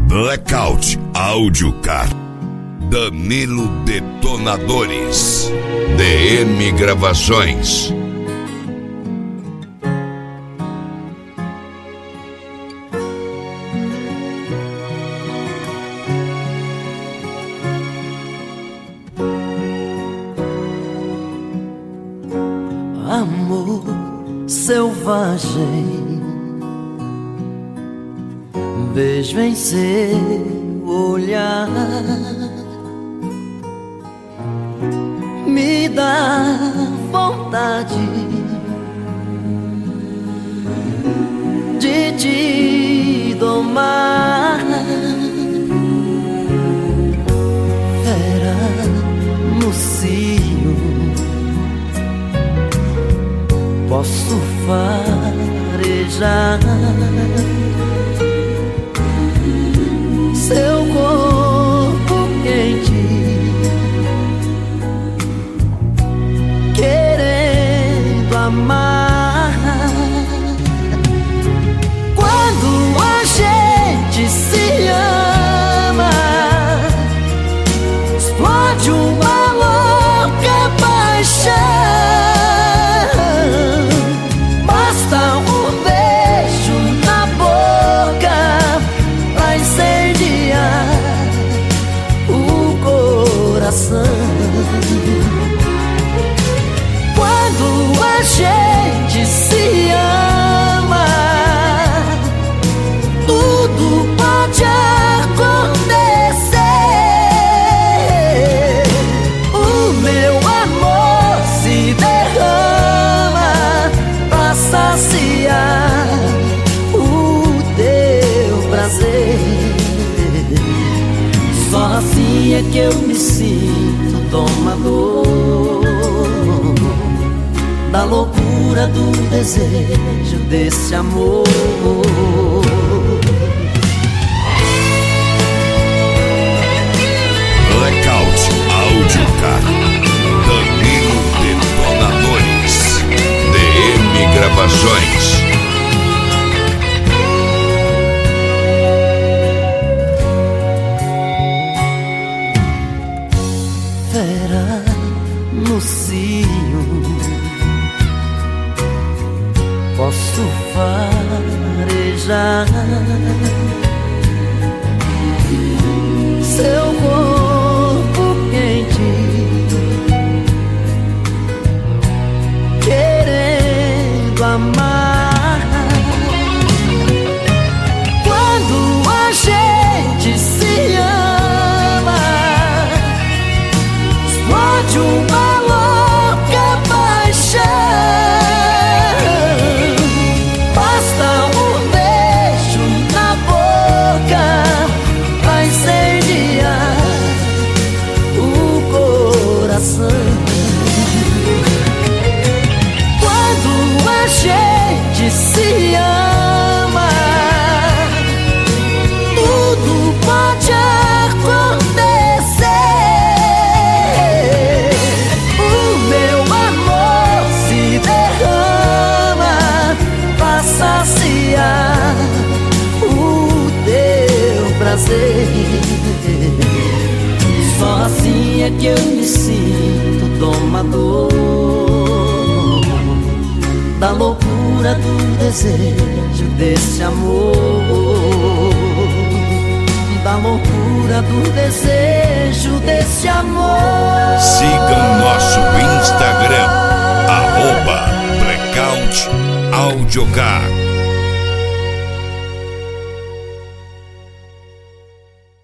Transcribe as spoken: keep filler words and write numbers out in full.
Blackout Audiocar, Danilo Detonadores, D M Gravações. Amor selvagem, vejo em seu olhar, me dá vontade de te domar. Fera no cio, posso farejar seu corpo quente, querendo amar. Quando a gente se ama, explode uma louca paixão. Basta um beijo na boca pra incendiar o coração. Quando a gente se ama, tudo pode acontecer. O meu amor se derrama pra saciar o teu prazer. Só assim é que eu me sinto domador da loucura do desejo desse amor. Blackout Audiocar, Danilo Detonadores, D M Gravações. Fera no cio, posso farejar seu corpo quente, querendo amar. Quando a gente se ama, explode uma louca paixão. Basta um beijo na boca pra incendiar o coração. Quando a gente se ama, tudo pode acontecer. O meu amor se derrama pra saciar o teu prazer. Só assim é que eu me sinto domador da loucura do desejo desse amor. Da loucura do desejo desse amor. Sigam nosso Instagram, arroba Blackout Audiocar.